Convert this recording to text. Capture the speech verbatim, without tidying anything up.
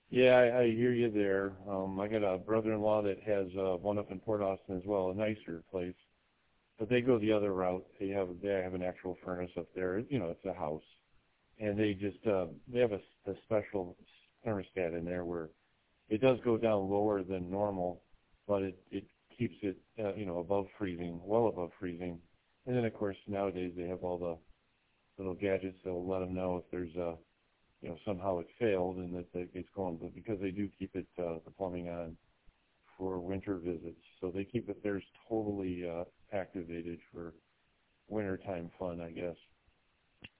Yeah, I, I hear you there. Um, I got a brother-in-law that has uh, one up in Port Austin as well, a nicer place. But they go the other route. They have they have an actual furnace up there. You know, it's a house, and they just uh, they have a, a special thermostat in there where it does go down lower than normal, but it it keeps it uh, you know above freezing, well above freezing. And then of course nowadays they have all the little gadgets that will let them know if there's a you know somehow it failed and that that it's going. But because they do keep it uh, the plumbing on for winter visits, so they keep it theirs totally uh, activated for wintertime fun, I guess.